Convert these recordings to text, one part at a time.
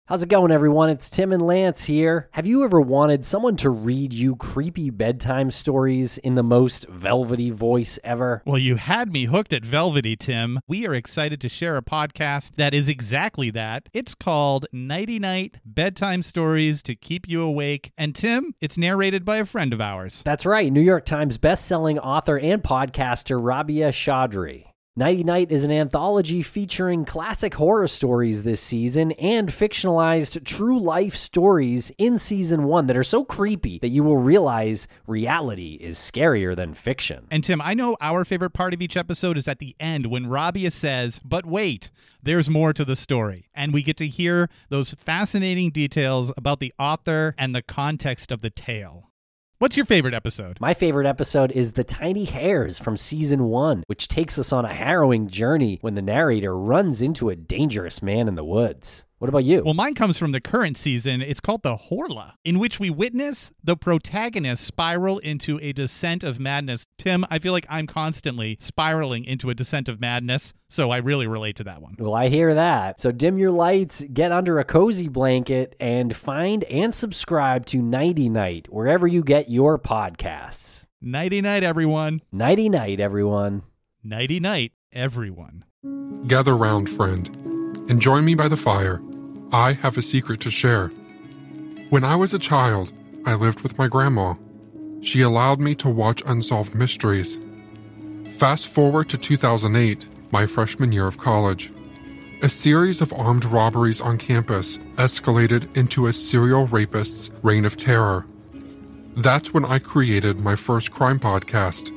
How's it going, everyone? It's Tim and Lance here. Have you ever wanted someone to read you creepy bedtime stories in the most velvety voice ever? Well, you had me hooked at velvety, Tim. We are excited to share a podcast that is exactly that. It's called Nighty Night Bedtime Stories to Keep You Awake. And Tim, it's narrated by a friend of ours. That's right, New York Times bestselling author and podcaster Rabia Chaudhry. Nighty Night is an anthology featuring classic horror stories this season and fictionalized true life stories in season 1 that are so creepy that you will realize reality is scarier than fiction. And Tim, I know our favorite part of each episode is at the end when Rabia says, but wait, there's more to the story. And we get to hear those fascinating details about the author and the context of the tale. What's your favorite episode? My favorite episode is The Tiny Hairs from season 1, which takes us on a harrowing journey when the narrator runs into a dangerous man in the woods. What about you? Well, mine comes from the current season. It's called The Horla, in which we witness the protagonist spiral into a descent of madness. Tim, I feel like I'm constantly spiraling into a descent of madness, so I really relate to that one. Well, I hear that. So dim your lights, get under a cozy blanket, and find and subscribe to Nighty Night, wherever you get your podcasts. Nighty night, everyone. Nighty night, everyone. Nighty night, everyone. Gather round, friend, and join me by the fire. I have a secret to share. When I was a child, I lived with my grandma. She allowed me to watch unsolved mysteries. Fast forward to 2008, my freshman year of college. A series of armed robberies on campus escalated into a serial rapist's reign of terror. That's when I created my first crime podcast.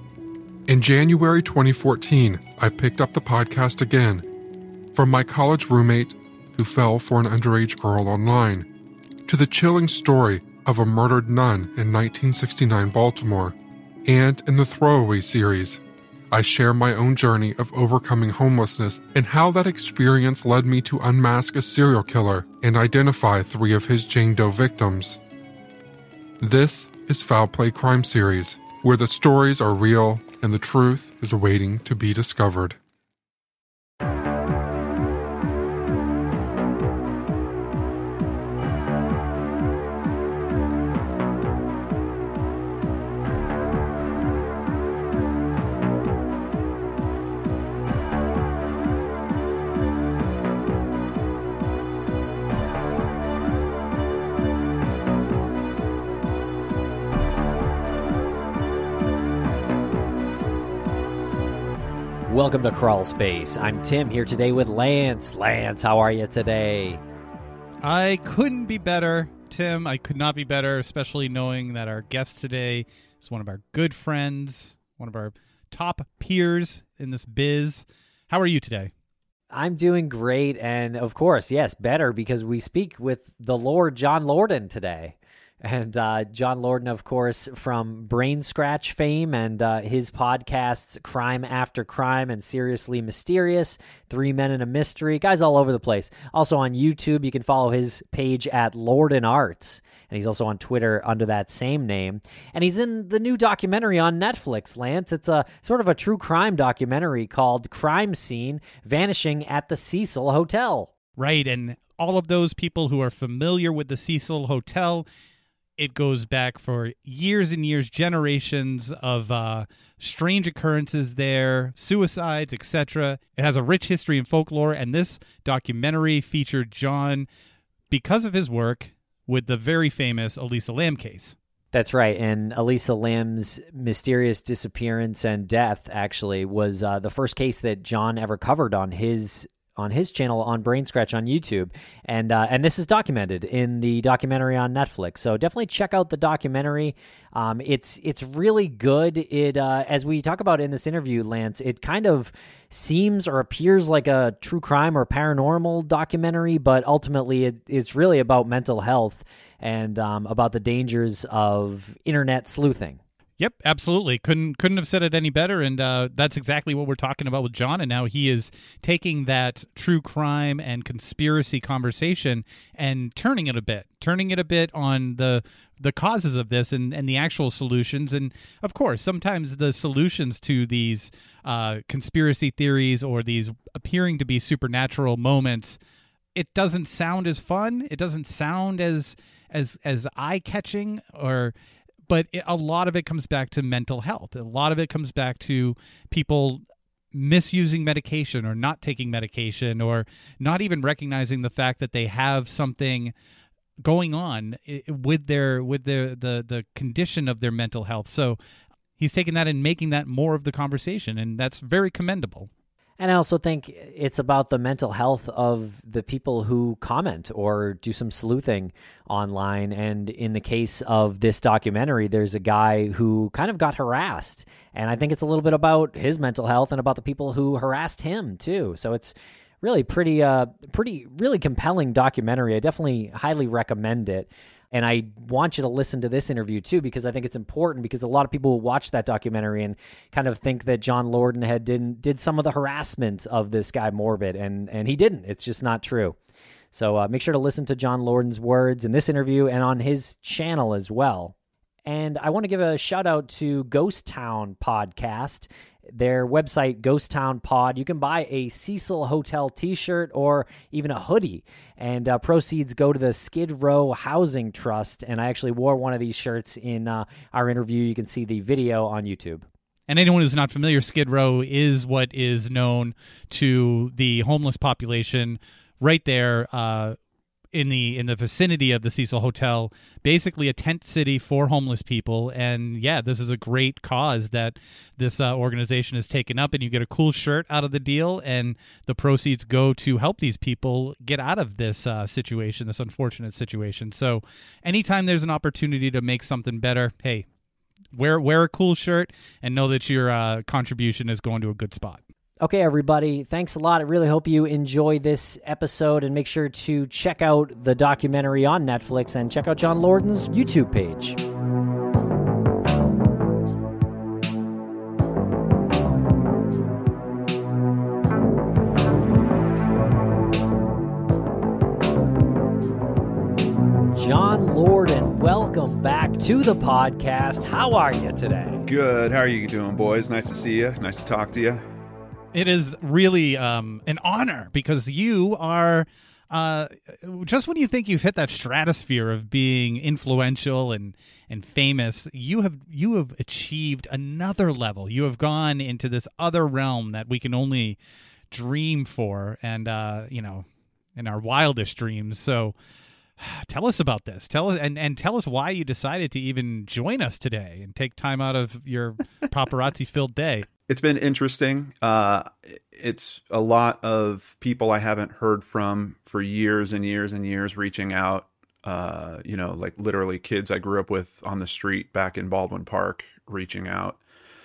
In January 2014, I picked up the podcast again. From my college roommate who fell for an underage girl online, to the chilling story of a murdered nun in 1969 Baltimore, and in the Throwaway series, I share my own journey of overcoming homelessness and how that experience led me to unmask a serial killer and identify 3 of his Jane Doe victims. This is Foul Play Crime Series, where the stories are real and the truth is waiting to be discovered. Welcome to Crawl Space. I'm Tim here today with Lance. Lance, how are you today? I couldn't be better, Tim. I could not be better, especially knowing that our guest today is one of our good friends, one of our top peers in this biz. How are you today? I'm doing great, and of course, yes, better because we speak with the Lord John Lorden today. And John Lorden, of course, from Brain Scratch fame and his podcasts, Crime After Crime and Seriously Mysterious, 3 Men and a Mystery, guys all over the place. Also on YouTube, you can follow his page at Lorden Arts, and he's also on Twitter under that same name. And he's in the new documentary on Netflix, Lance. It's a sort of a true crime documentary called Crime Scene, Vanishing at the Cecil Hotel. Right, and all of those people who are familiar with the Cecil Hotel, it goes back for years and years, generations of strange occurrences there, suicides, etc. It has a rich history and folklore, and this documentary featured John because of his work with the very famous Elisa Lam case. That's right, and Elisa Lam's mysterious disappearance and death actually was the first case that John ever covered on his channel on Brain Scratch on YouTube, and this is documented in the documentary on Netflix. So definitely check out the documentary. It's really good. It as we talk about in this interview, Lance, it kind of seems or appears like a true crime or paranormal documentary, but ultimately it's really about mental health and about the dangers of internet sleuthing. Yep, absolutely. Couldn't have said it any better, and that's exactly what we're talking about with John, and now he is taking that true crime and conspiracy conversation and turning it a bit on the causes of this and the actual solutions. And, of course, sometimes the solutions to these conspiracy theories or these appearing to be supernatural moments, it doesn't sound as fun. It doesn't sound as eye-catching, but a lot of it comes back to mental health. A lot of it comes back to people misusing medication or not taking medication or not even recognizing the fact that they have something going on with the condition of their mental health. So he's taking that and making that more of the conversation, and that's very commendable. And I also think it's about the mental health of the people who comment or do some sleuthing online. And in the case of this documentary, there's a guy who kind of got harassed. And I think it's a little bit about his mental health and about the people who harassed him too. So it's really really compelling documentary. I definitely highly recommend it. And I want you to listen to this interview too, because I think it's important, because a lot of people will watch that documentary and kind of think that John Lordan did some of the harassment of this guy Morbid, and he didn't. It's just not true. So make sure to listen to John Lordan's words in this interview and on his channel as well. And I want to give a shout out to Ghost Town Podcast. Their website, Ghost Town Pod. You can buy a Cecil Hotel t-shirt or even a hoodie, and proceeds go to the Skid Row Housing Trust. And I actually wore one of these shirts in our interview. You can see the video on YouTube. And anyone who's not familiar, Skid Row is what is known to the homeless population right there in the vicinity of the Cecil Hotel, basically a tent city for homeless people. And yeah, this is a great cause that this organization has taken up, and you get a cool shirt out of the deal, and the proceeds go to help these people get out of this situation, this unfortunate situation. So anytime there's an opportunity to make something better, hey, wear a cool shirt and know that your contribution is going to a good spot. Okay, everybody, thanks a lot. I really hope you enjoy this episode, and make sure to check out the documentary on Netflix and check out John Lordan's YouTube page. John Lordan, welcome back to the podcast. How are you today? Good. How are you doing, boys? Nice to see you. Nice to talk to you. It is really an honor, because you are, just when you think you've hit that stratosphere of being influential and famous, you have achieved another level. You have gone into this other realm that we can only dream for, and in our wildest dreams. So tell us about this. Tell us why you decided to even join us today and take time out of your paparazzi-filled day. It's been interesting. It's a lot of people I haven't heard from for years and years and years reaching out. Like literally kids I grew up with on the street back in Baldwin Park reaching out.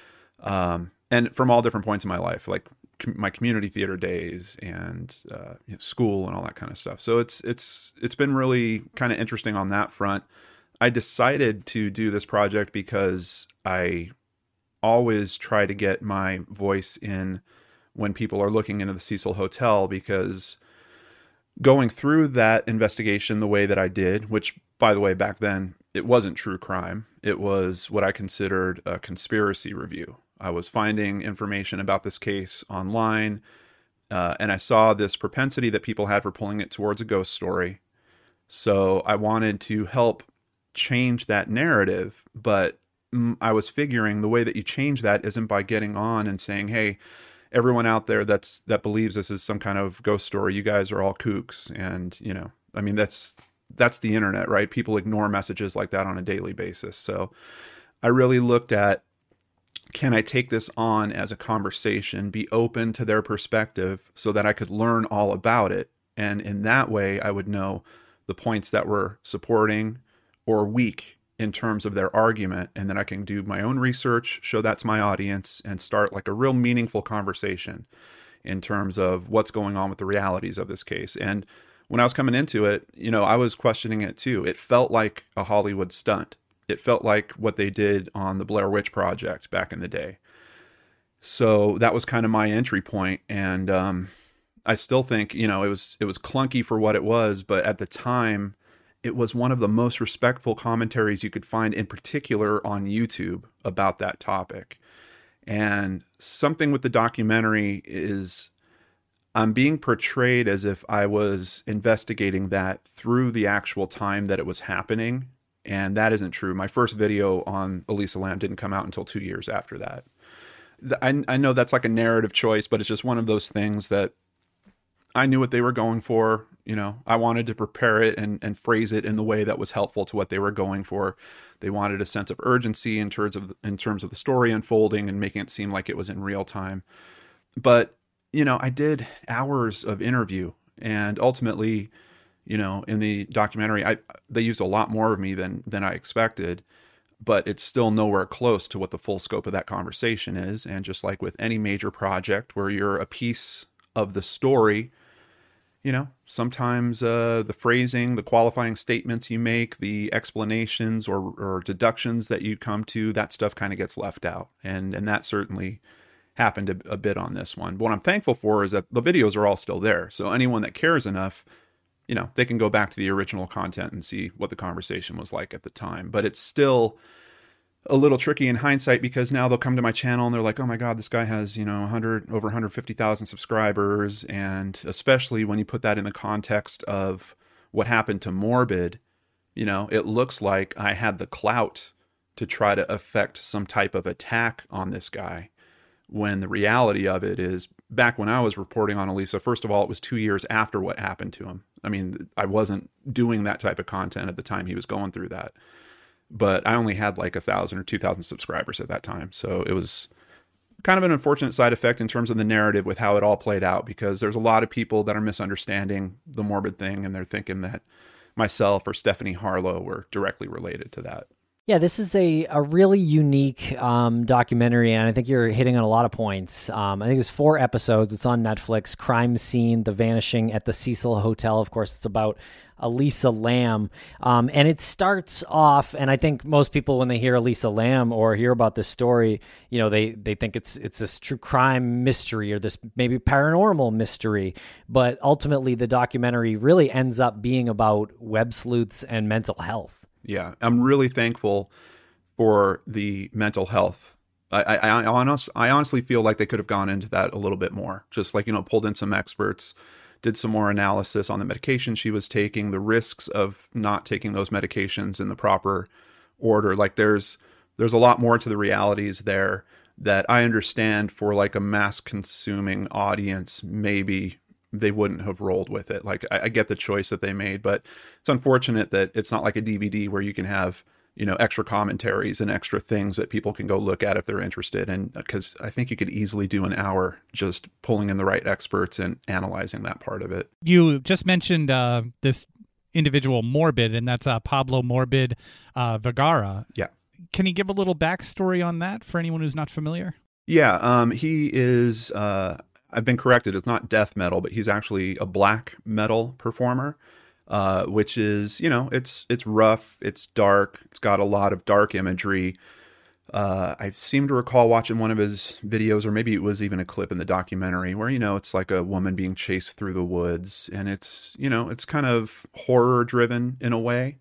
And from all different points in my life, like my community theater days and school and all that kind of stuff. So it's been really kind of interesting on that front. I decided to do this project because I always try to get my voice in when people are looking into the Cecil Hotel, because going through that investigation the way that I did, which, by the way, back then, it wasn't true crime. It was what I considered a conspiracy review. I was finding information about this case online, and I saw this propensity that people had for pulling it towards a ghost story. So I wanted to help change that narrative, but I was figuring the way that you change that isn't by getting on and saying, hey, everyone out there that believes this is some kind of ghost story, you guys are all kooks. And, that's the internet, right? People ignore messages like that on a daily basis. So I really looked at, can I take this on as a conversation, be open to their perspective so that I could learn all about it? And in that way, I would know the points that were supporting or weak in terms of their argument, and then I can do my own research, show that to my audience, and start like a real meaningful conversation in terms of what's going on with the realities of this case. And when I was coming into it, I was questioning it too. It felt like a Hollywood stunt. It felt like what they did on the Blair Witch Project back in the day. So that was kind of my entry point. And I still think, it was clunky for what it was, but at the time, it was one of the most respectful commentaries you could find, in particular on YouTube, about that topic. And something with the documentary is I'm being portrayed as if I was investigating that through the actual time that it was happening. And that isn't true. My first video on Elisa Lam didn't come out until 2 years after that. I know that's like a narrative choice, but it's just one of those things that I knew what they were going for. You know, I wanted to prepare it and phrase it in the way that was helpful to what they were going for. They wanted a sense of urgency in terms of the story unfolding and making it seem like it was in real time. But, you know, I did hours of interview, and ultimately, you know, in the documentary, they used a lot more of me than I expected, but it's still nowhere close to what the full scope of that conversation is. And just like with any major project where you're a piece of the story, you know, sometimes the phrasing, the qualifying statements you make, the explanations or deductions that you come to, that stuff kind of gets left out. And that certainly happened a bit on this one. But what I'm thankful for is that the videos are all still there. So anyone that cares enough, you know, they can go back to the original content and see what the conversation was like at the time. But it's still a little tricky in hindsight, because now they'll come to my channel and they're like, oh my God, this guy has, you know, over 150,000 subscribers. And especially when you put that in the context of what happened to Morbid, you know, it looks like I had the clout to try to affect some type of attack on this guy, when the reality of it is, back when I was reporting on Elisa, first of all, it was 2 years after what happened to him. I mean, I wasn't doing that type of content at the time he was going through that. But I only had like 1,000 or 2,000 subscribers at that time. So it was kind of an unfortunate side effect in terms of the narrative with how it all played out, because there's a lot of people that are misunderstanding the Morbid thing, and they're thinking that myself or Stephanie Harlow were directly related to that. Yeah, this is a really unique documentary, and I think you're hitting on a lot of points. I think it's 4 episodes. It's on Netflix. Crime Scene, The Vanishing at the Cecil Hotel. Of course, it's about Elisa Lam. And it starts off, and I think most people, when they hear Elisa Lam or hear about this story, you know, they think it's this true crime mystery or this maybe paranormal mystery. But ultimately, the documentary really ends up being about web sleuths and mental health. Yeah, I'm really thankful for the mental health. I honestly feel like they could have gone into that a little bit more. Just like, you know, pulled in some experts, did some more analysis on the medication she was taking, the risks of not taking those medications in the proper order. Like there's a lot more to the realities there that I understand for like a mass consuming audience, maybe they wouldn't have rolled with it. Like I get the choice that they made, but it's unfortunate that it's not like a DVD where you can have, you know, extra commentaries and extra things that people can go look at if they're interested. And because I think you could easily do an hour just pulling in the right experts and analyzing that part of it. You just mentioned this individual Morbid, and that's Pablo Morbid Vergara. Yeah. Can you give a little backstory on that for anyone who's not familiar? Yeah, he is, I've been corrected, it's not death metal, but he's actually a black metal performer. Which is, you know, it's rough, it's dark, it's got a lot of dark imagery. I seem to recall watching one of his videos, or maybe it was even a clip in the documentary, where, you know, it's like a woman being chased through the woods, and it's, you know, it's kind of horror driven in a way.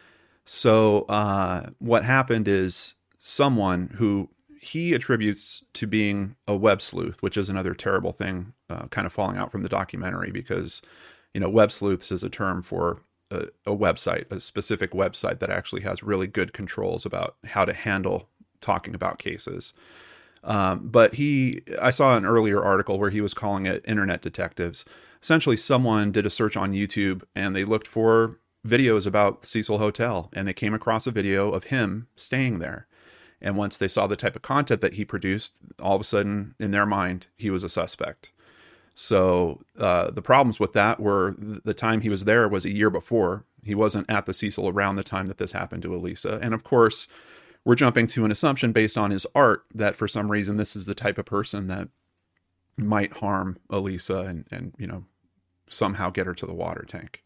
So what happened is someone who he attributes to being a web sleuth, which is another terrible thing kind of falling out from the documentary, because you know, web sleuths is a term for a website, a specific website that actually has really good controls about how to handle talking about cases. But I saw an earlier article where he was calling it internet detectives. Essentially, someone did a search on YouTube and they looked for videos about Cecil Hotel, and they came across a video of him staying there. And once they saw the type of content that he produced, all of a sudden, in their mind, he was a suspect. So the problems with that were the time he was there was a year before. He wasn't at the Cecil around the time that this happened to Elisa. And of course, we're jumping to an assumption based on his art that for some reason this is the type of person that might harm Elisa and you know, somehow get her to the water tank.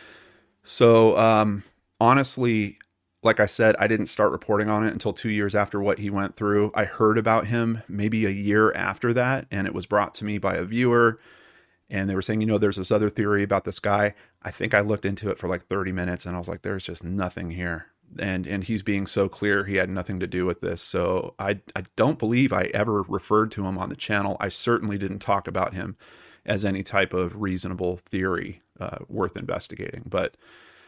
So honestly, like I said, I didn't start reporting on it until 2 years after what he went through. I heard about him maybe a year after that, and it was brought to me by a viewer, and they were saying, you know, there's this other theory about this guy. I think I looked into it for like 30 minutes, and I was like, there's just nothing here. And he's being so clear he had nothing to do with this. So I don't believe I ever referred to him on the channel. I certainly didn't talk about him as any type of reasonable theory worth investigating. But,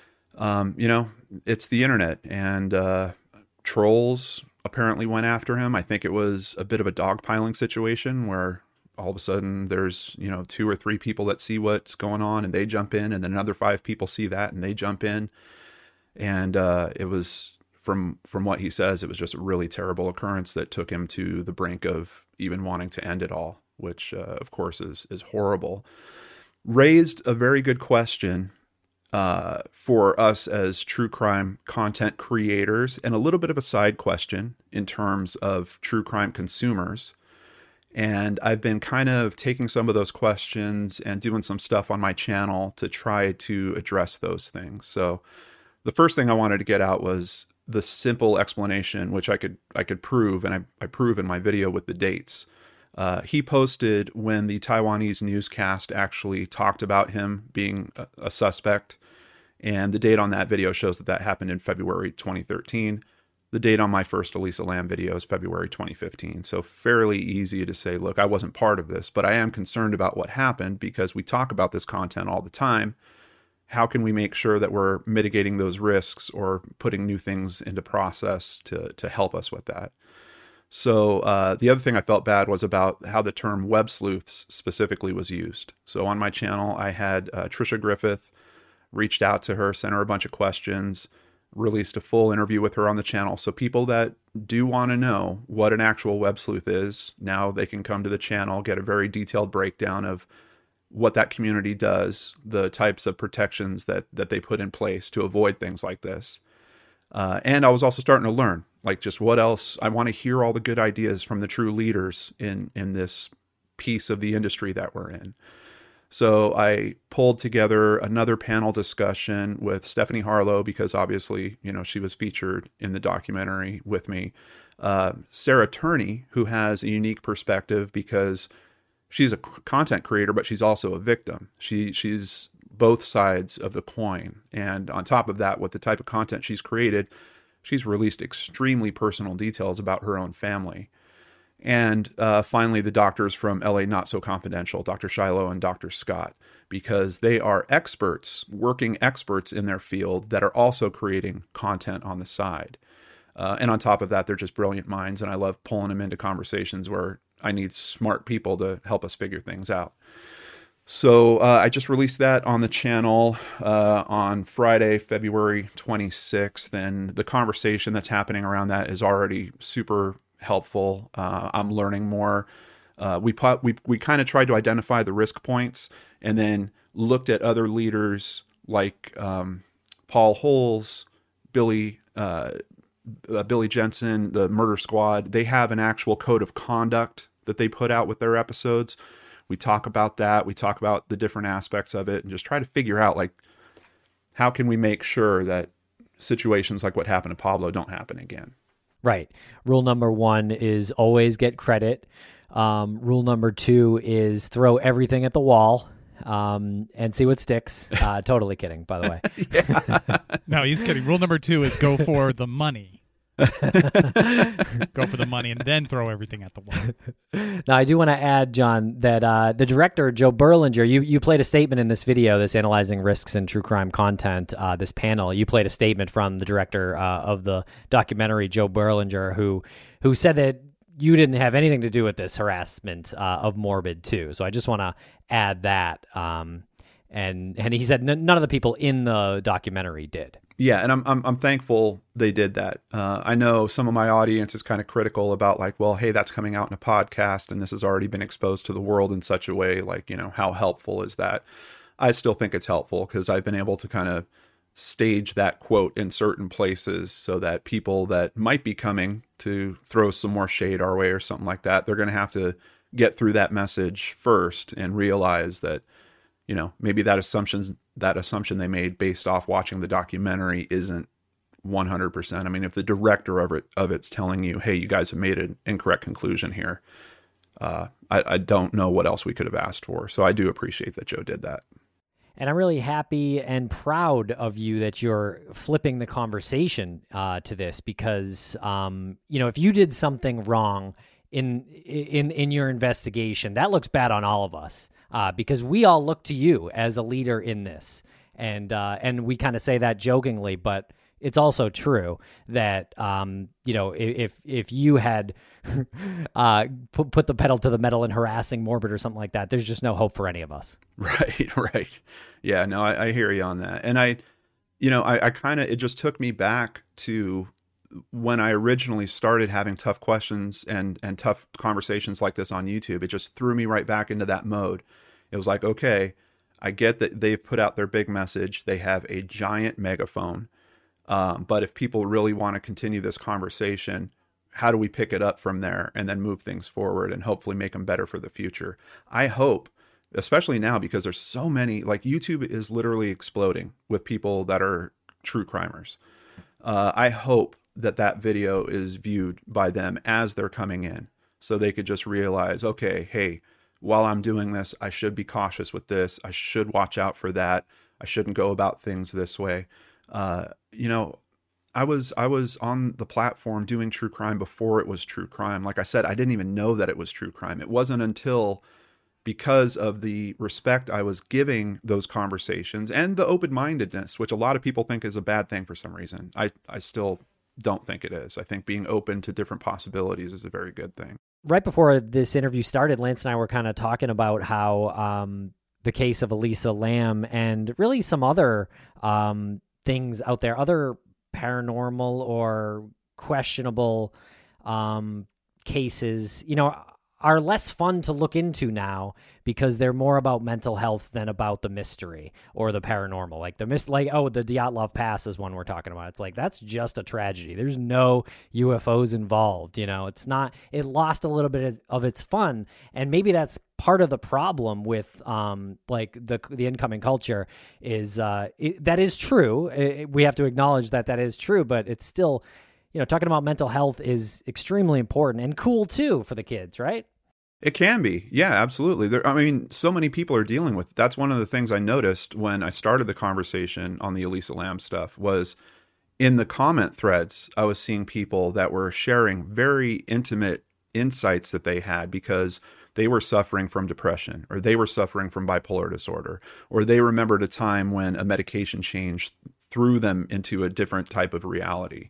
it's the internet, and trolls apparently went after him. I think it was a bit of a dogpiling situation where all of a sudden there's, 2 or 3 people that see what's going on and they jump in, and then another 5 people see that and they jump in. And it was, from what he says, it was just a really terrible occurrence that took him to the brink of even wanting to end it all, which of course is horrible. Raised a very good question for us as true crime content creators, and a little bit of a side question in terms of true crime consumers. And I've been kind of taking some of those questions and doing some stuff on my channel to try to address those things. So the first thing I wanted to get out was the simple explanation, which I could prove, and I prove in my video with the dates. He posted when the Taiwanese newscast actually talked about him being a suspect, and the date on that video shows that happened in February 2013. The date on my first Elisa Lam video is February 2015. So fairly easy to say, look, I wasn't part of this, but I am concerned about what happened because we talk about this content all the time. How can we make sure that we're mitigating those risks or putting new things into process to help us with that? So the other thing I felt bad was about how the term web sleuths specifically was used. So on my channel, I had Trisha Griffith, reached out to her, sent her a bunch of questions, released a full interview with her on the channel. So people that do want to know what an actual web sleuth is, now they can come to the channel, get a very detailed breakdown of what that community does, the types of protections that they put in place to avoid things like this. And I was also starting to learn, like, just what else. I want to hear all the good ideas from the true leaders in this piece of the industry that we're in. So I pulled together another panel discussion with Stephanie Harlow, because obviously, she was featured in the documentary with me. Sarah Turney, who has a unique perspective because she's a content creator, but she's also a victim. She's both sides of the coin. And on top of that, with the type of content she's created, she's released extremely personal details about her own family. And finally, the doctors from LA Not So Confidential, Dr. Shiloh and Dr. Scott, because they are working experts in their field that are also creating content on the side. And on top of that, they're just brilliant minds, and I love pulling them into conversations where I need smart people to help us figure things out. So I just released that on the channel on Friday, February 26th, and the conversation that's happening around that is already super helpful. I'm learning more. We kind of tried to identify the risk points and then looked at other leaders like Paul Holes, Billy Jensen, the Murder Squad. They have an actual code of conduct that they put out with their episodes. We talk about that. We talk about the different aspects of it and just try to figure out, like, how can we make sure that situations like what happened to Pablo don't happen again? Right. Rule number 1 is always get credit. Rule number 2 is throw everything at the wall and see what sticks. Totally kidding, by the way. No, he's kidding. Rule number 2 is go for the money. Go for the money and then throw everything at the wall. Now, I do want to add, John, that the director, Joe Berlinger, you played a statement in this video, this Analyzing Risks in True Crime Content, this panel. You played a statement from the director of the documentary, Joe Berlinger, who said that you didn't have anything to do with this harassment of Morbid 2. So I just want to add that. And he said none of the people in the documentary did. Yeah, and I'm thankful they did that. I know some of my audience is kind of critical about, like, well, hey, that's coming out in a podcast and this has already been exposed to the world in such a way, like, how helpful is that? I still think it's helpful because I've been able to kind of stage that quote in certain places so that people that might be coming to throw some more shade our way or something like that, they're going to have to get through that message first and realize that, maybe that assumption they made based off watching the documentary isn't 100%. I mean, if the director of it's telling you, hey, you guys have made an incorrect conclusion here, I don't know what else we could have asked for. So I do appreciate that Joe did that. And I'm really happy and proud of you that you're flipping the conversation to this because, if you did something wrong in your investigation, that looks bad on all of us, because we all look to you as a leader in this, and we kind of say that jokingly, but it's also true that if you had put the pedal to the metal in harassing Morbid or something like that, there's just no hope for any of us. Right. Yeah, no, I hear you on that. And I kind of, it just took me back to when I originally started having tough questions and tough conversations like this on YouTube. It just threw me right back into that mode. It was like, okay, I get that they've put out their big message. They have a giant megaphone. But if people really want to continue this conversation, how do we pick it up from there and then move things forward and hopefully make them better for the future? I hope, especially now, because there's so many, like YouTube is literally exploding with people that are true crimers. I hope that video is viewed by them as they're coming in, so they could just realize, okay, hey, while I'm doing this, I should be cautious with this. I should watch out for that. I shouldn't go about things this way. I was on the platform doing true crime before it was true crime. Like I said, I didn't even know that it was true crime. It wasn't until, because of the respect I was giving those conversations and the open-mindedness, which a lot of people think is a bad thing for some reason. I still don't think it is. I think being open to different possibilities is a very good thing. Right before this interview started, Lance and I were kind of talking about how the case of Elisa Lam and really some other things out there, other paranormal or questionable cases, are less fun to look into now because they're more about mental health than about the mystery or the paranormal. Like the Dyatlov Pass is one we're talking about. It's like, that's just a tragedy. There's no UFOs involved. It's not, it lost a little bit of its fun. And maybe that's part of the problem with the incoming culture is that is true. We have to acknowledge that is true, but it's still, talking about mental health is extremely important and cool too for the kids, right? It can be. Yeah, absolutely. So many people are dealing with it. That's one of the things I noticed when I started the conversation on the Elisa Lam stuff was in the comment threads, I was seeing people that were sharing very intimate insights that they had because they were suffering from depression, or they were suffering from bipolar disorder, or they remembered a time when a medication change threw them into a different type of reality.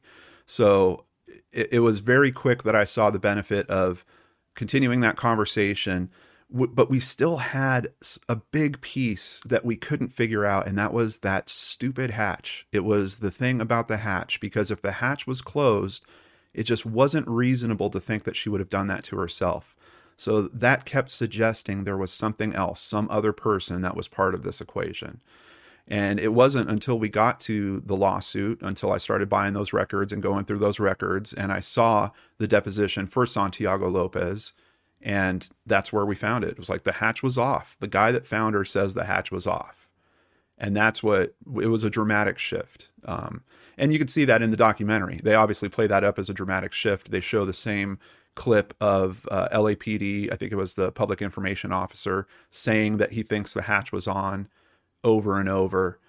So it was very quick that I saw the benefit of continuing that conversation, but we still had a big piece that we couldn't figure out, and that was that stupid hatch. It was the thing about the hatch, because if the hatch was closed, it just wasn't reasonable to think that she would have done that to herself. So that kept suggesting there was something else, some other person that was part of this equation. And it wasn't until we got to the lawsuit, until I started buying those records and going through those records, and I saw the deposition for Santiago Lopez, and that's where we found it. It was like the hatch was off. The guy that found her says the hatch was off. And that's it was a dramatic shift. And you can see that in the documentary. They obviously play that up as a dramatic shift. They show the same clip of LAPD, I think it was the public information officer, saying that he thinks the hatch was on over and over.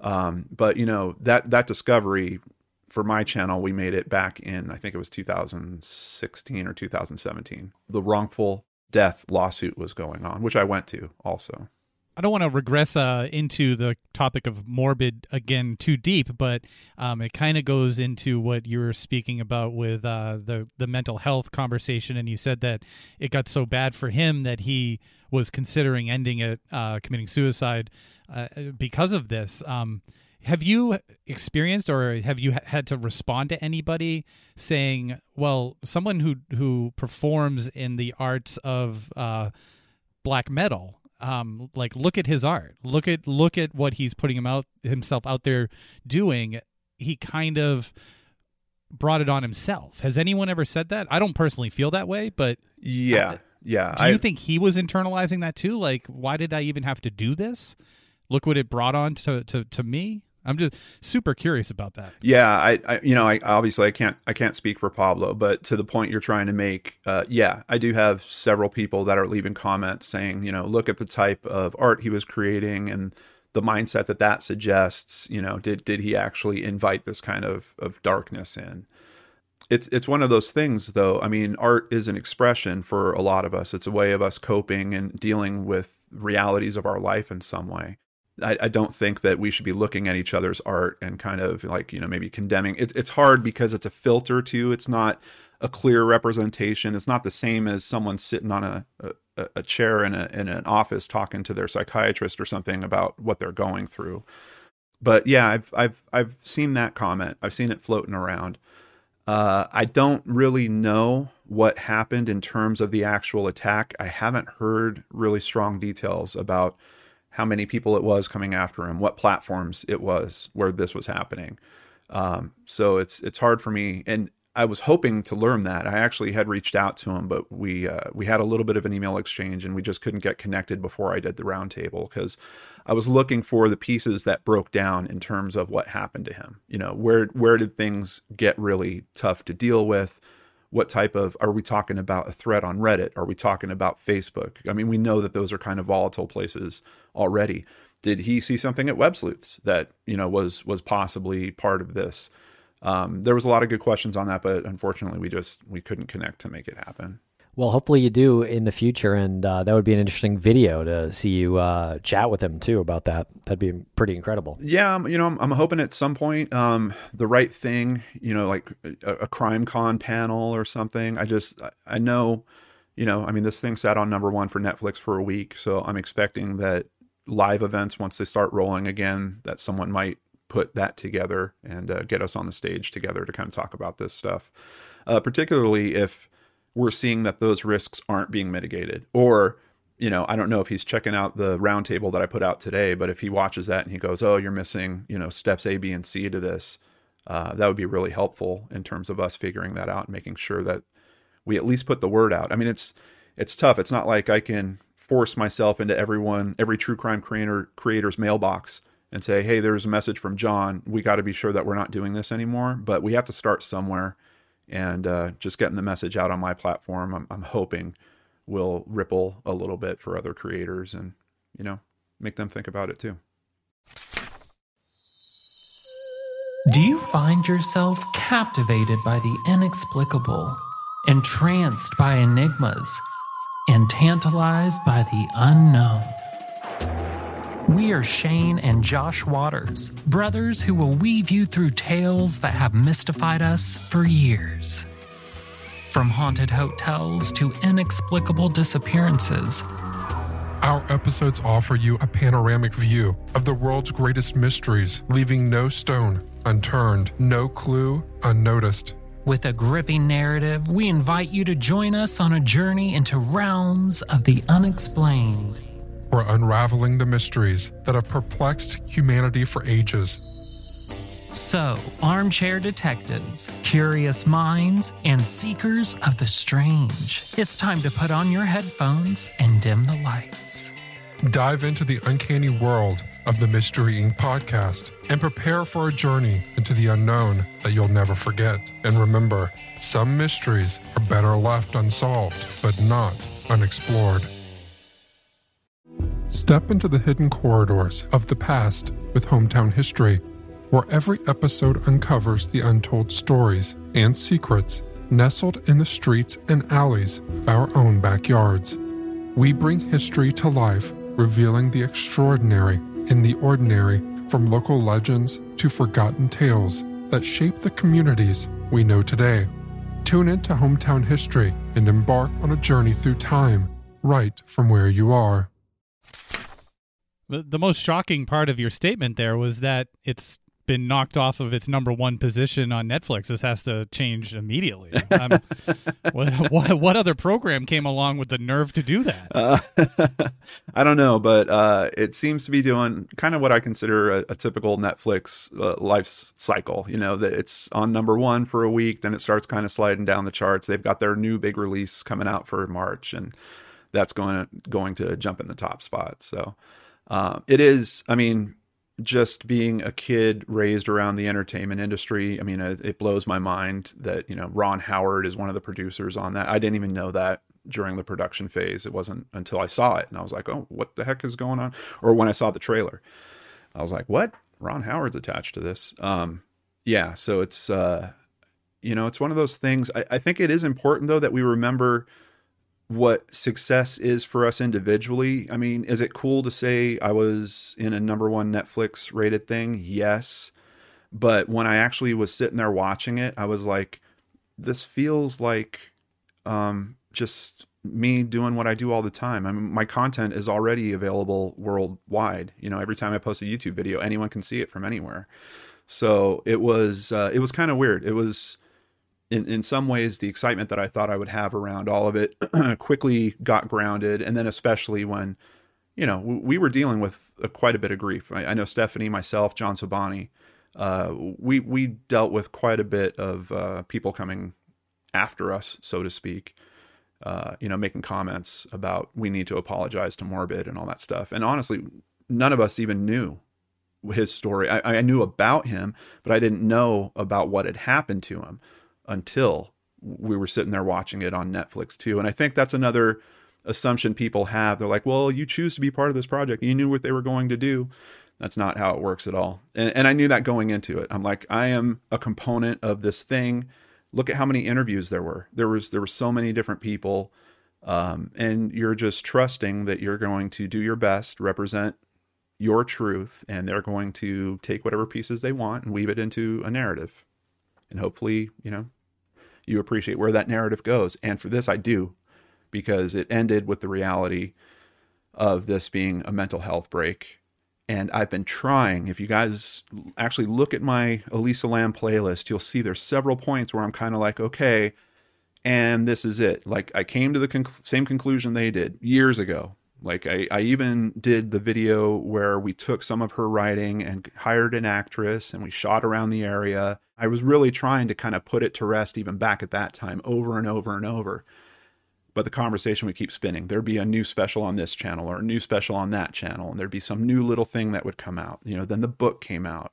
But that discovery for my channel, we made it back in, I think it was 2016 or 2017. The wrongful death lawsuit was going on, which I went to also. I don't want to regress into the topic of Morbid again too deep, but it kind of goes into what you were speaking about with the mental health conversation, and you said that it got so bad for him that he was considering ending it, committing suicide because of this. Have you experienced, or have you had to respond to anybody saying, well, someone who performs in the arts of black metal, look at his art, look at what he's putting himself out there doing. He kind of brought it on himself. Has anyone ever said that? I don't personally feel that way, but yeah. Do you think he was internalizing that too? Like, why did I even have to do this? Look what it brought on to me. I'm just super curious about that. Yeah, I obviously I can't speak for Pablo, but to the point you're trying to make, I do have several people that are leaving comments saying, look at the type of art he was creating and the mindset that suggests. Did he actually invite this kind of darkness in? it's one of those things, though. I mean, art is an expression for a lot of us. It's a way of us coping and dealing with realities of our life in some way. I don't think that we should be looking at each other's art and kind of like, maybe condemning. It's hard because it's a filter too. It's not a clear representation. It's not the same as someone sitting on a chair in an office talking to their psychiatrist or something about what they're going through. But yeah, I've seen that comment. I've seen it floating around. I don't really know what happened in terms of the actual attack. I haven't heard really strong details about how many people it was coming after him, what platforms it was where this was happening. So it's hard for me. And I was hoping to learn that. I actually had reached out to him, but we had a little bit of an email exchange and we just couldn't get connected before I did the roundtable, because I was looking for the pieces that broke down in terms of what happened to him. Where did things get really tough to deal with? What type of, are we talking about a thread on Reddit? Are we talking about Facebook? I mean, we know that those are kind of volatile places already. Did he see something at Web Sleuths that, was possibly part of this? There was a lot of good questions on that, but unfortunately we couldn't connect to make it happen. Well, hopefully you do in the future, and that would be an interesting video to see you chat with him too about that. That'd be pretty incredible. Yeah, I'm hoping at some point, The Right Thing, like a CrimeCon panel or something. I know, this thing sat on #1 for Netflix for a week, so I'm expecting that live events, once they start rolling again, that someone might put that together and get us on the stage together to kind of talk about this stuff, particularly if we're seeing that those risks aren't being mitigated. Or, I don't know if he's checking out the roundtable that I put out today, but if he watches that and he goes, oh, you're missing, steps A, B, and C to this, that would be really helpful in terms of us figuring that out and making sure that we at least put the word out. I mean, it's tough. It's not like I can force myself into every true crime creator's mailbox and say, hey, there's a message from John. We got to be sure that we're not doing this anymore, but we have to start somewhere. And just getting the message out on my platform, I'm hoping will ripple a little bit for other creators and, make them think about it too. Do you find yourself captivated by the inexplicable, entranced by enigmas, and tantalized by the unknown? We are Shane and Josh Waters, brothers who will weave you through tales that have mystified us for years. From haunted hotels to inexplicable disappearances, Our episodes offer you a panoramic view of the world's greatest mysteries, leaving no stone unturned, no clue unnoticed. with a gripping narrative, we invite you to join us on a journey into realms of the unexplained. We're unraveling the mysteries that have perplexed humanity for ages. So, armchair detectives, curious minds, and seekers of the strange, it's time to put on your headphones and dim the lights. Dive into the uncanny world of the Mystery Inc. podcast and prepare for a journey into the unknown that you'll never forget. And remember, some mysteries are better left unsolved, but not unexplored. Step into the hidden corridors of the past with Hometown History, where every episode uncovers the untold stories and secrets nestled in the streets and alleys of our own backyards. We bring history to life, revealing the extraordinary in the ordinary, from local legends to forgotten tales that shape the communities we know today. Tune into Hometown History and embark on a journey through time, right from where you are. The most shocking part of your statement there was that it's been knocked off of its number one position on Netflix. This has to change immediately. What other program came along with the nerve to do that? I don't know, but it seems to be doing kind of what I consider a typical Netflix life cycle. You know, that it's on number one for a week, then it starts kind of sliding down the charts. They've got their new big release coming out for March, and that's going to jump in the top spot. So it is, I mean, just being a kid raised around the entertainment industry, I mean, it blows my mind that, you know, Ron Howard is one of the producers on that. I didn't even know that during the production phase. It wasn't until I saw it and I was like, oh, what the heck is going on? Or when I saw the trailer, I was like, what? Ron Howard's attached to this. Yeah. So it's, You know, it's one of those things. I think it is important, though, that we remember what success is for us individually. I mean, is it cool to say I was in a #1 Netflix rated thing? Yes. But when I actually was sitting there watching it, I was like, this feels like just me doing what I do all the time. I mean, my content is already available worldwide. You know, every time I post a YouTube video, anyone can see it from anywhere. So it was kind of weird. It was, in some ways, the excitement that I thought I would have around all of it quickly got grounded. And then especially when, you know, we were dealing with quite a bit of grief. I know Stephanie, myself, John Sobani, we dealt with quite a bit of people coming after us, so to speak, you know, making comments about we need to apologize to Morbid and all that stuff. And honestly, none of us even knew his story. I knew about him, but I didn't know about what had happened to him until we were sitting there watching it on Netflix too. And I think that's another assumption people have. They're like, well, you choose to be part of this project. You knew what they were going to do. That's not how it works at all. And I knew that going into it. I'm like, I am a component of this thing. Look at how many interviews there were. There were so many different people. And you're just trusting that you're going to do your best, represent your truth, and they're going to take whatever pieces they want and weave it into a narrative. And hopefully, you know, you appreciate where that narrative goes. And for this, I do, because it ended with the reality of this being a mental health break. And I've been trying, if you guys actually look at my Elisa Lam playlist, you'll see there's several points where I'm kind of like, okay, and this is it. Like, I came to the same conclusion they did years ago. Like, I even did the video where we took some of her writing and hired an actress and we shot around the area. I was really trying to kind of put it to rest even back at that time, over and over and over. But the conversation would keep spinning. There'd be a new special on this channel or a new special on that channel, and there'd be some new little thing that would come out. You know, then the book came out.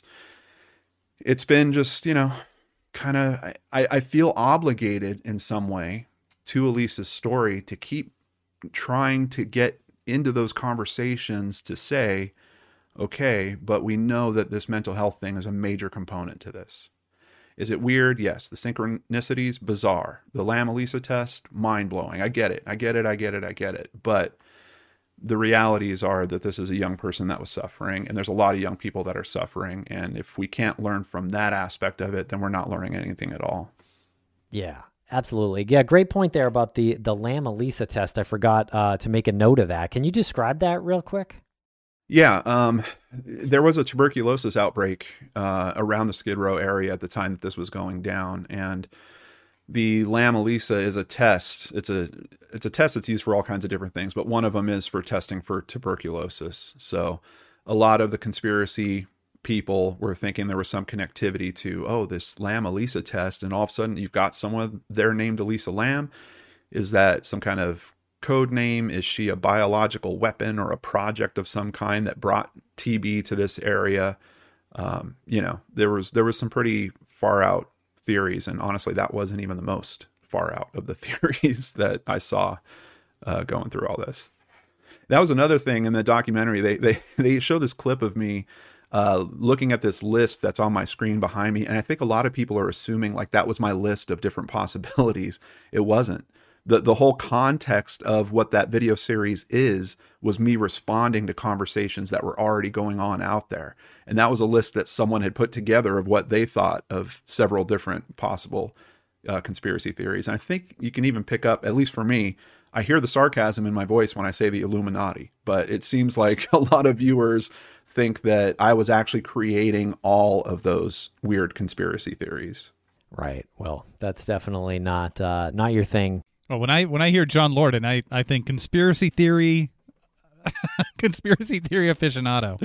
It's been just, you know, kind of, I feel obligated in some way to Elisa's story to keep trying to get into those conversations to say, okay, but we know that this mental health thing is a major component to this. Is it weird? Yes. The synchronicities, bizarre. The Lam-Elisa test, mind-blowing. I get it. But the realities are that this is a young person that was suffering, and there's a lot of young people that are suffering. And if we can't learn from that aspect of it, then we're not learning anything at all. Yeah, absolutely. Yeah, great point there about the Lam-Elisa test. I forgot to make a note of that. Can you describe that real quick? Yeah, there was a tuberculosis outbreak around the Skid Row area at the time that this was going down, and the Lam-Elisa is a test. It's a test that's used for all kinds of different things, but one of them is for testing for tuberculosis. So a lot of the conspiracy people were thinking there was some connectivity to, this Lam-Elisa test, and all of a sudden you've got someone there named Elisa Lam. Is that some kind of code name? Is she a biological weapon or a project of some kind that brought TB to this area? You know, there was some pretty far out theories, and honestly, that wasn't even the most far out of the theories that I saw going through all this. That was another thing in the documentary. They show this clip of me looking at this list that's on my screen behind me, and I think a lot of people are assuming like that was my list of different possibilities. It wasn't. The whole context of what that video series was me responding to conversations that were already going on out there. And that was a list that someone had put together of what they thought of several different possible conspiracy theories. And I think you can even pick up, at least for me, I hear the sarcasm in my voice when I say the Illuminati, but it seems like a lot of viewers think that I was actually creating all of those weird conspiracy theories. Right. Well, that's definitely not your thing. Well, when I hear John Lorden, I think conspiracy theory, conspiracy theory aficionado.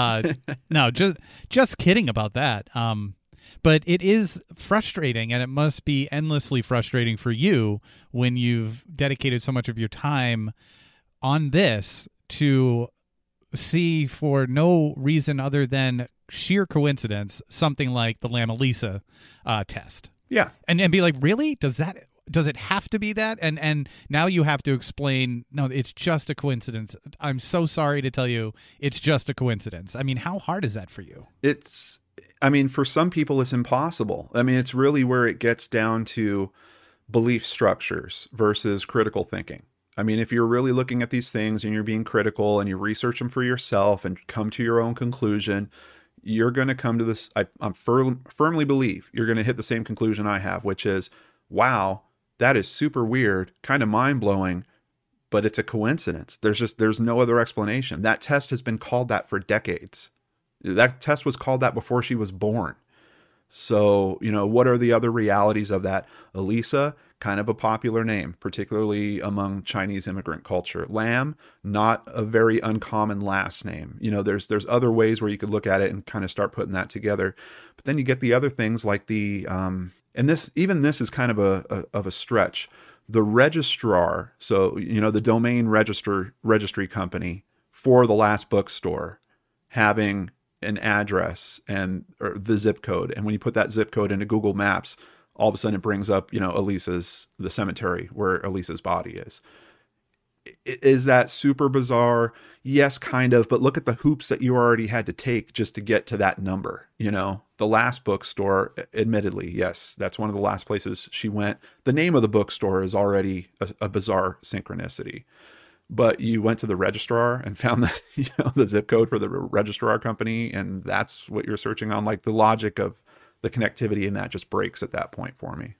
No, just kidding about that. But it is frustrating, and it must be endlessly frustrating for you when you've dedicated so much of your time on this to see, for no reason other than sheer coincidence, something like the Lam-Elisa test. Yeah, and be like, really? Does it have to be that? And now you have to explain, no, it's just a coincidence. I'm so sorry to tell you, it's just a coincidence. I mean, how hard is that for you? It's I mean, for some people, it's impossible. I mean, it's really where it gets down to belief structures versus critical thinking. I mean, if you're really looking at these things and you're being critical and you research them for yourself and come to your own conclusion, you're going to come to this. I'm firmly believe you're going to hit the same conclusion I have, which is, wow, that is super weird, kind of mind blowing, but it's a coincidence. There's no other explanation. That test has been called that for decades. That test was called that before she was born. So, what are the other realities of that? Elisa, kind of a popular name, particularly among Chinese immigrant culture. Lam, not a very uncommon last name. There's other ways where you could look at it and kind of start putting that together. But then you get the other things like and this is kind of a stretch. The registrar, so, the domain registry company for the last bookstore having an address or the zip code. And when you put that zip code into Google Maps, all of a sudden it brings up, the cemetery where Elisa's body is. Is that super bizarre? Yes, kind of. But look at the hoops that you already had to take just to get to that number. The last bookstore, admittedly, yes, that's one of the last places she went. The name of the bookstore is already a bizarre synchronicity. But you went to the registrar and found the zip code for the registrar company, and that's what you're searching on. Like, the logic of the connectivity in that just breaks at that point for me.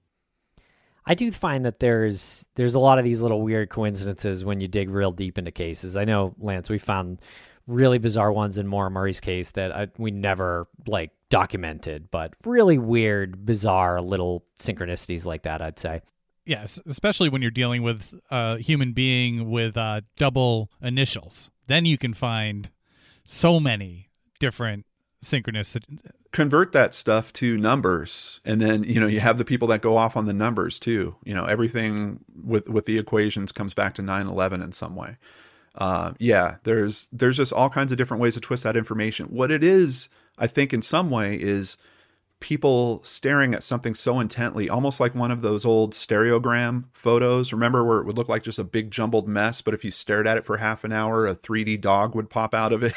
I do find that there's a lot of these little weird coincidences when you dig real deep into cases. I know, Lance, we found really bizarre ones in Maura Murray's case that we never documented, but really weird, bizarre little synchronicities like that, I'd say. Yes, especially when you're dealing with a human being with double initials. Then you can find so many different synchronicities. Convert that stuff to numbers, and then you have the people that go off on the numbers too. Everything with the equations comes back to 9/11 in some way. There's just all kinds of different ways to twist that information. What it is, I think, in some way, is people staring at something so intently, almost like one of those old stereogram photos. Remember, where it would look like just a big jumbled mess, but if you stared at it for half an hour, a 3D dog would pop out of it.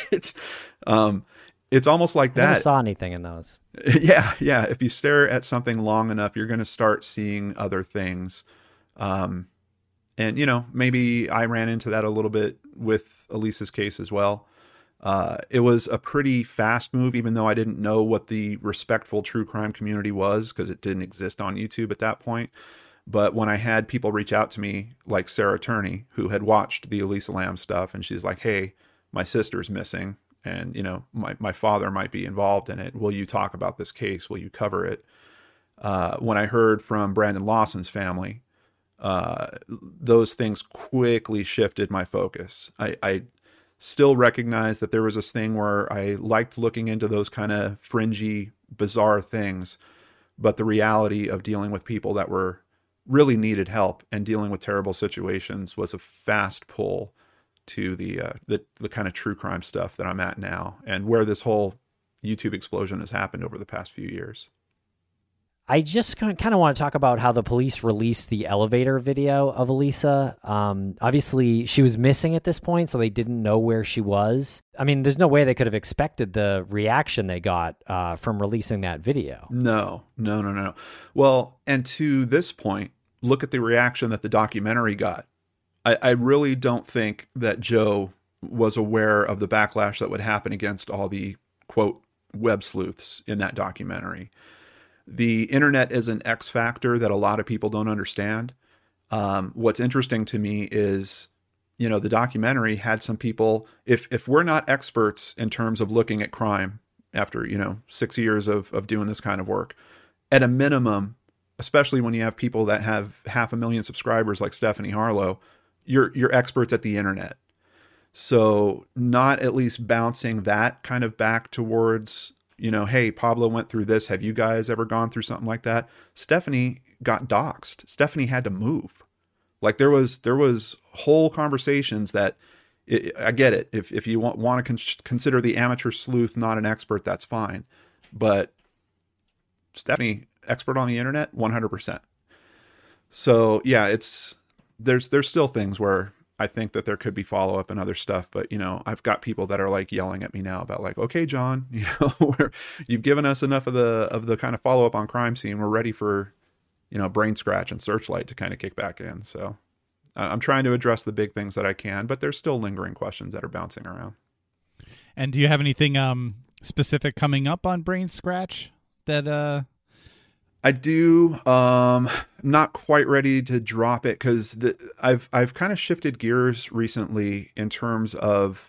It's almost like that. I never saw anything in those. Yeah. If you stare at something long enough, you're going to start seeing other things. And maybe I ran into that a little bit with Elisa's case as well. It was a pretty fast move, even though I didn't know what the respectful true crime community was, because it didn't exist on YouTube at that point. But when I had people reach out to me, like Sarah Turney, who had watched the Elisa Lam stuff, and she's like, hey, my sister's missing, and my father might be involved in it. Will you talk about this case? Will you cover it? When I heard from Brandon Lawson's family, those things quickly shifted my focus. I still recognize that there was this thing where I liked looking into those kind of fringy, bizarre things, but the reality of dealing with people that were really needed help and dealing with terrible situations was a fast pull to the kind of true crime stuff that I'm at now, and where this whole YouTube explosion has happened over the past few years. I just kind of want to talk about how the police released the elevator video of Elisa. Obviously, she was missing at this point, so they didn't know where she was. I mean, there's no way they could have expected the reaction they got from releasing that video. No. Well, and to this point, look at the reaction that the documentary got. I really don't think that Joe was aware of the backlash that would happen against all the, quote, web sleuths in that documentary. The internet is an X factor that a lot of people don't understand. What's interesting to me is, the documentary had some people, if we're not experts in terms of looking at crime after, 6 years of doing this kind of work, at a minimum, especially when you have people that have 500,000 subscribers like Stephanie Harlow, you're experts at the internet. So not at least bouncing that kind of back towards, hey, Pablo went through this. Have you guys ever gone through something like that? Stephanie got doxxed. Stephanie had to move. Like there was whole conversations that I get it. If you want to consider the amateur sleuth not an expert, that's fine. But Stephanie, expert on the internet, 100%. So yeah, there's still things where I think that there could be follow-up and other stuff, but I've got people that are like yelling at me now about like, okay, John, you've given us enough of the kind of follow-up on Crime Scene. We're ready for, Brain Scratch and Searchlight to kind of kick back in. So I'm trying to address the big things that I can, but there's still lingering questions that are bouncing around. And do you have anything specific coming up on Brain Scratch that I do. Not quite ready to drop it because I've kind of shifted gears recently in terms of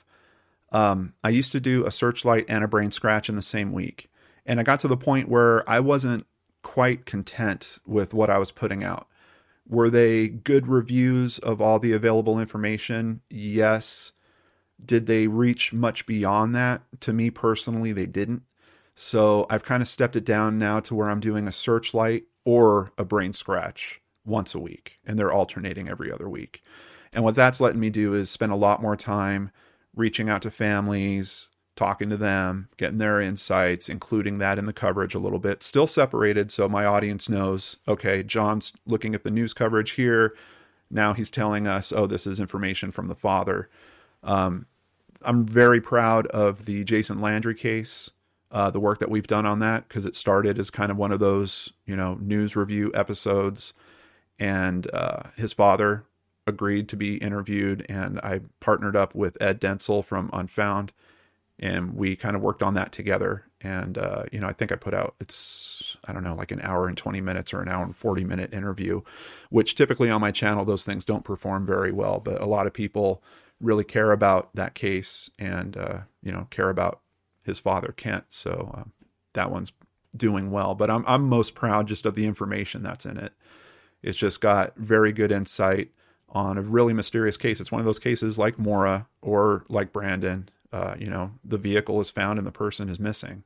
I used to do a Searchlight and a Brain Scratch in the same week, and I got to the point where I wasn't quite content with what I was putting out. Were they good reviews of all the available information? Yes. Did they reach much beyond that? To me personally, they didn't. So I've kind of stepped it down now to where I'm doing a Searchlight or a Brain Scratch once a week, and they're alternating every other week. And what that's letting me do is spend a lot more time reaching out to families, talking to them, getting their insights, including that in the coverage a little bit, still separated. So my audience knows, okay, John's looking at the news coverage here. Now he's telling us, oh, this is information from the father. I'm very proud of the Jason Landry case. The work that we've done on that, because it started as kind of one of those, news review episodes, and his father agreed to be interviewed, and I partnered up with Ed Dentzel from Unfound, and we kind of worked on that together. And, I think I put out, like an hour and 20 minutes or an hour and 40-minute interview, which typically on my channel, those things don't perform very well, but a lot of people really care about that case and, care about his father, Kent. So that one's doing well, but I'm most proud just of the information that's in it. It's just got very good insight on a really mysterious case. It's one of those cases like Maura or like Brandon, the vehicle is found and the person is missing.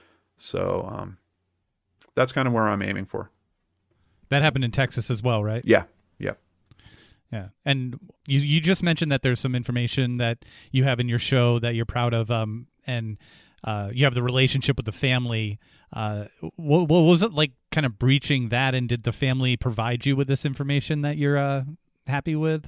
So that's kind of where I'm aiming for. That happened in Texas as well, right? Yeah. Yep. Yeah. And you just mentioned that there's some information that you have in your show that you're proud of, and you have the relationship with the family. What was it like kind of breaching that, and did the family provide you with this information that you're happy with?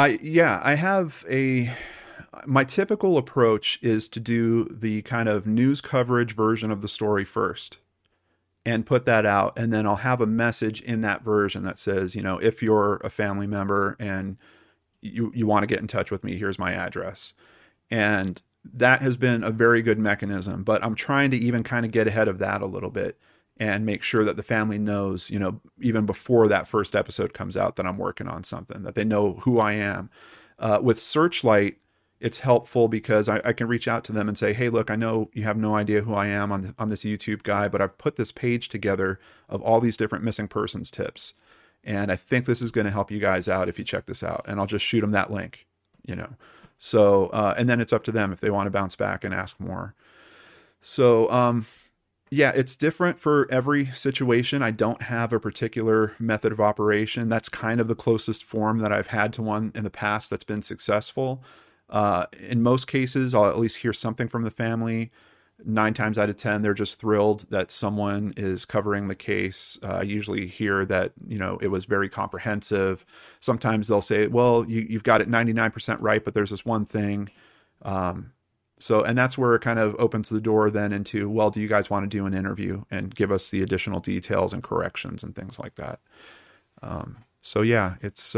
My typical approach is to do the kind of news coverage version of the story first and put that out. And then I'll have a message in that version that says, if you're a family member and you want to get in touch with me, here's my address. And that has been a very good mechanism, but I'm trying to even kind of get ahead of that a little bit and make sure that the family knows, even before that first episode comes out, that I'm working on something, that they know who I am. With Searchlight, it's helpful because I can reach out to them and say, hey, look, I know you have no idea who I am on this YouTube guy, but I've put this page together of all these different missing persons tips. And I think this is going to help you guys out if you check this out. And I'll just shoot them that link, So, and then it's up to them if they want to bounce back and ask more. So, yeah, it's different for every situation. I don't have a particular method of operation. That's kind of the closest form that I've had to one in the past that's been successful. In most cases, I'll at least hear something from the family. 9 times out of 10, they're just thrilled that someone is covering the case. I usually hear that, it was very comprehensive. Sometimes they'll say, well, you've got it 99% right, but there's this one thing. And that's where it kind of opens the door then into, well, do you guys want to do an interview and give us the additional details and corrections and things like that? So yeah,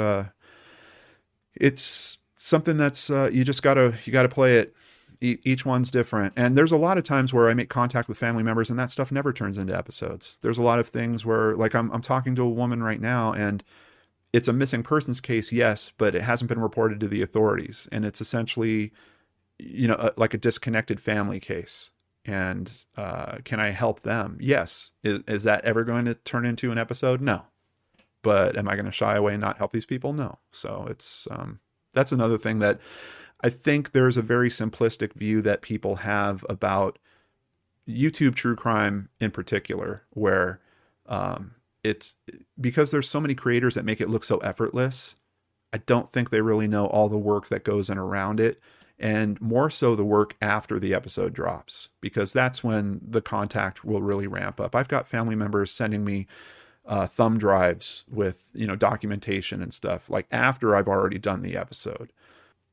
it's something that's, you gotta play it. Each one's different. And there's a lot of times where I make contact with family members and that stuff never turns into episodes. There's a lot of things where, like, I'm talking to a woman right now and it's a missing persons case, yes, but it hasn't been reported to the authorities. And it's essentially, like a disconnected family case. And can I help them? Yes. Is that ever going to turn into an episode? No. But am I going to shy away and not help these people? No. So it's that's another thing that I think there's a very simplistic view that people have about YouTube true crime in particular, where it's because there's so many creators that make it look so effortless. I don't think they really know all the work that goes in around it, and more so the work after the episode drops, because that's when the contact will really ramp up. I've got family members sending me thumb drives with, documentation and stuff, like after I've already done the episode.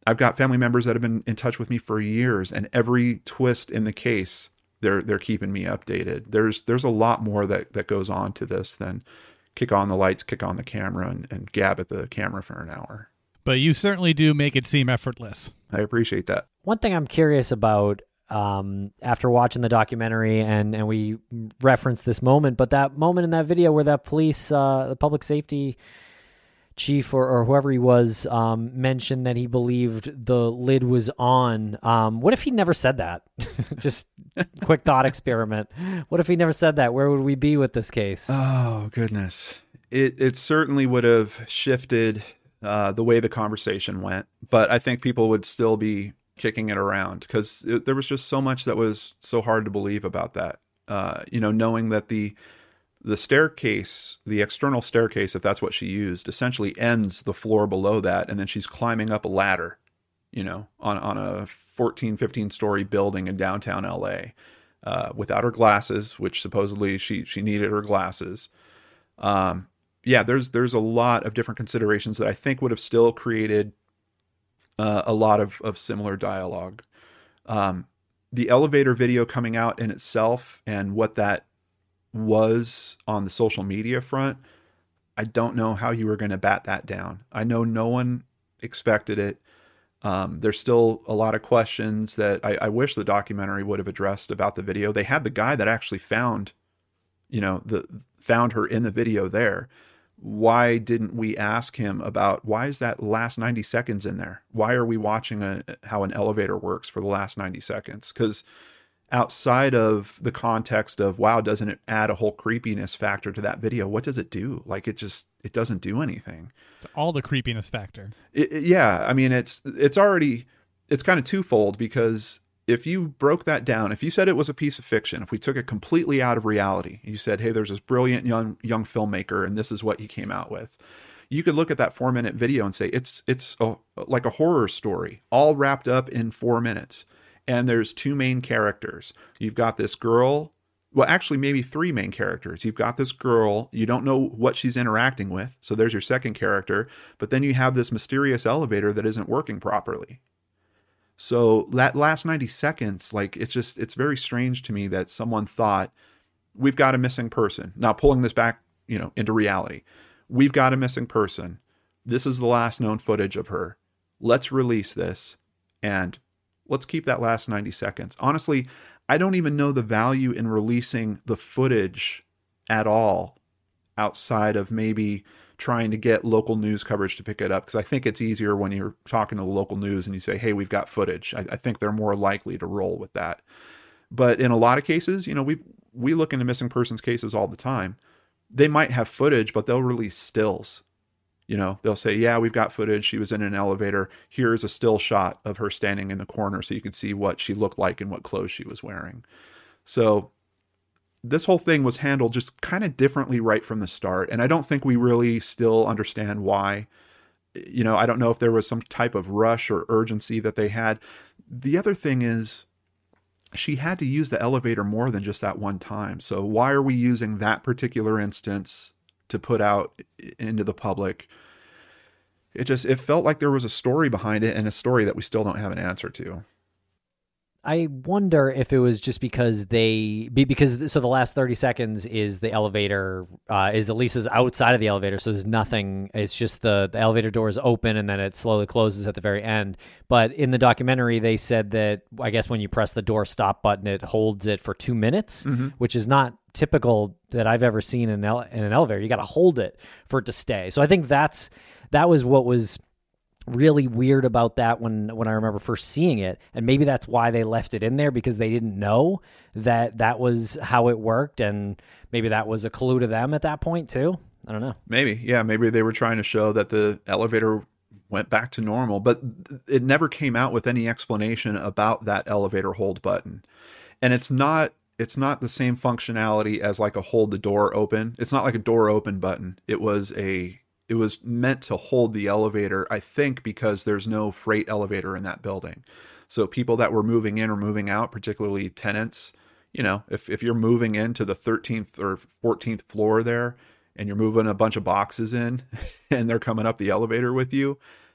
I've got family members that have been in touch with me for years, and every twist in the case, they're keeping me updated. There's a lot more that goes on to this than kick on the lights, kick on the camera, and gab at the camera for an hour. But you certainly do make it seem effortless. I appreciate that. One thing I'm curious about after watching the documentary, and we referenced this moment, but that moment in that video where that police, the public safety chief or whoever he was, mentioned that he believed the lid was on. What if he never said that? Just quick thought experiment. What if he never said that? Where would we be with this case? Oh, goodness. It certainly would have shifted the way the conversation went, but I think people would still be kicking it around because there was just so much that was so hard to believe about that. Knowing that the staircase, the external staircase, if that's what she used, essentially ends the floor below that, and then she's climbing up a ladder, on a 14, 15-story building in downtown LA, without her glasses, which supposedly she needed her glasses. There's a lot of different considerations that I think would have still created a lot of similar dialogue. The elevator video coming out in itself and what that was on the social media front, I don't know how you were going to bat that down. I know no one expected it. There's still a lot of questions that I wish the documentary would have addressed about the video. They had the guy that actually found her in the video there. Why didn't we ask him about why is that last 90 seconds in there? Why are we watching how an elevator works for the last 90 seconds? Because outside of the context of, wow, doesn't it add a whole creepiness factor to that video? What does it do? Like, it doesn't do anything. It's all the creepiness factor. I mean, it's kind of twofold, because if you broke that down, if you said it was a piece of fiction, if we took it completely out of reality, you said, hey, there's this brilliant young filmmaker and this is what he came out with, you could look at that 4-minute video and say it's like a horror story all wrapped up in 4 minutes. And there's 2 main characters. You've got this girl, well, actually maybe 3 main characters. You've got this girl, you don't know what she's interacting with, so there's your second character, but then you have this mysterious elevator that isn't working properly. So that last 90 seconds, like, it's very strange to me that someone thought, we've got a missing person. Now, pulling this back, into reality, we've got a missing person. This is the last known footage of her. Let's release this and let's keep that last 90 seconds. Honestly, I don't even know the value in releasing the footage at all outside of maybe trying to get local news coverage to pick it up, because I think it's easier when you're talking to the local news and you say, hey, we've got footage. I think they're more likely to roll with that. But in a lot of cases, we look into missing persons cases all the time. They might have footage, but they'll release stills. They'll say, yeah, we've got footage. She was in an elevator. Here's a still shot of her standing in the corner so you can see what she looked like and what clothes she was wearing. So this whole thing was handled just kind of differently right from the start. And I don't think we really still understand why. I don't know if there was some type of rush or urgency that they had. The other thing is, she had to use the elevator more than just that one time. So why are we using that particular instance to put out into the public? It felt like there was a story behind it, and a story that we still don't have an answer to. I wonder if it was just because so the last 30 seconds is the elevator, is Elisa's outside of the elevator, so there's nothing. It's just the elevator door is open and then it slowly closes at the very end. But in the documentary, they said that, I guess when you press the door stop button, it holds it for 2 minutes, which is not typical that I've ever seen in an elevator. You got to hold it for it to stay. So I think that was what was really weird about that when I remember first seeing it. And maybe that's why they left it in there, because they didn't know that was how it worked. And maybe that was a clue to them at that point too. I don't know. Maybe. Yeah. Maybe they were trying to show that the elevator went back to normal, but it never came out with any explanation about that elevator hold button. And it's not the same functionality as like a hold the door open. It's not like a door open button. It was meant to hold the elevator, I think, because there's no freight elevator in that building. So people that were moving in or moving out, particularly tenants, if you're moving into the 13th or 14th floor there and you're moving a bunch of boxes in and they're coming up the elevator with you,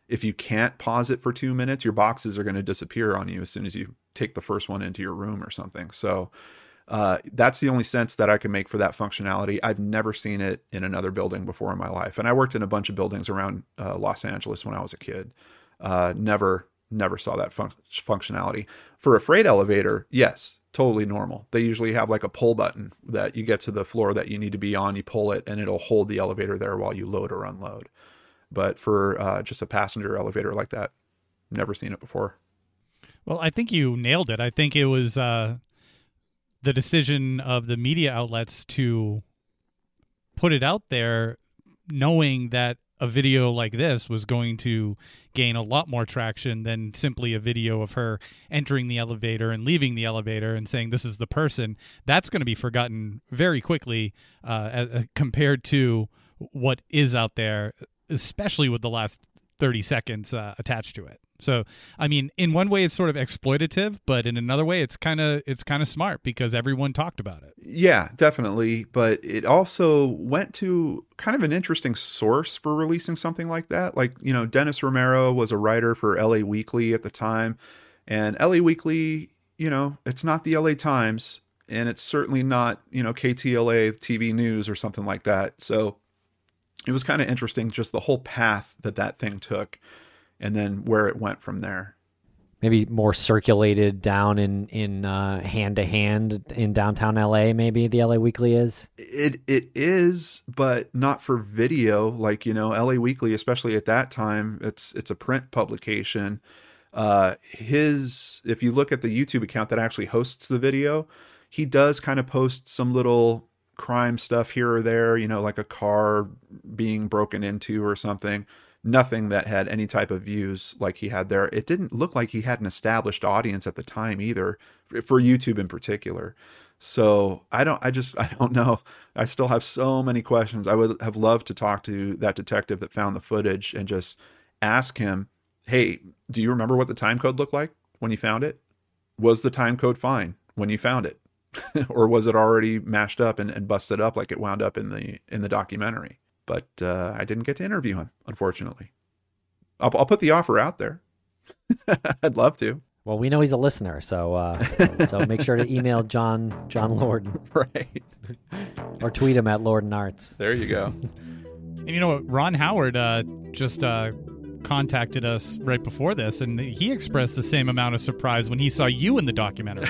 if you can't pause it for 2 minutes, your boxes are going to disappear on you as soon as you take the first one into your room or something. So that's the only sense that I can make for that functionality. I've never seen it in another building before in my life. And I worked in a bunch of buildings around Los Angeles when I was a kid. Never saw that functionality. For a freight elevator, yes, totally normal. They usually have like a pull button that you get to the floor that you need to be on, you pull it, and it'll hold the elevator there while you load or unload. But for just a passenger elevator like that, never seen it before. Well, I think you nailed it. I think it was the decision of the media outlets to put it out there knowing that a video like this was going to gain a lot more traction than simply a video of her entering the elevator and leaving the elevator and saying this is the person. That's going to be forgotten very quickly compared to what is out there, especially with the last 30 seconds attached to it. So, I mean, in one way it's sort of exploitative, but in another way it's kind of smart because everyone talked about it. Yeah, definitely. But it also went to kind of an interesting source for releasing something like that. Like, you know, Dennis Romero was a writer for LA Weekly at the time. And LA Weekly, you know, it's not the LA Times, and it's certainly not, you know, KTLA TV News or something like that. So it was kind of interesting, just the whole path that thing took, and then where it went from there. Maybe more circulated down in hand to hand in downtown LA. Maybe the LA Weekly is. It is, but not for video. Like, you know, LA Weekly, especially at that time, it's a print publication. If you look at the YouTube account that actually hosts the video, he does kind of post some little crime stuff here or there, you know, like a car being broken into or something. Nothing that had any type of views like he had there. It didn't look like he had an established audience at the time either, for YouTube in particular. So I don't know. I still have so many questions. I would have loved to talk to that detective that found the footage and just ask him, hey, do you remember what the time code looked like when you found it? Was the time code fine when you found it? Or was it already mashed up and busted up like it wound up in the documentary? But I didn't get to interview him, unfortunately. I'll put the offer out there. I'd love to. Well, we know he's a listener, so make sure to email John Lorden. Right. Or tweet him at Lorden Arts. There you go. And you know what? Ron Howard just contacted us right before this, and he expressed the same amount of surprise when he saw you in the documentary.